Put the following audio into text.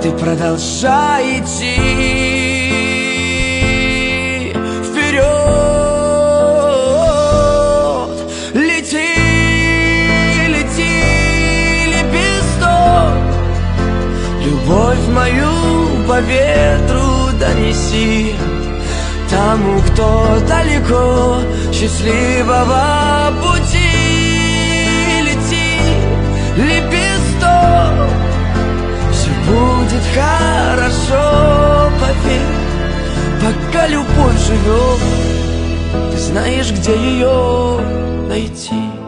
ты продолжай идти вперед. Лети, лети, лепесток, любовь мою по ветру донеси тому, кто далеко, счастливого пути. Лети, лепесток, все будет хорошо, поверь. Пока любовь живет, ты знаешь, где ее найти.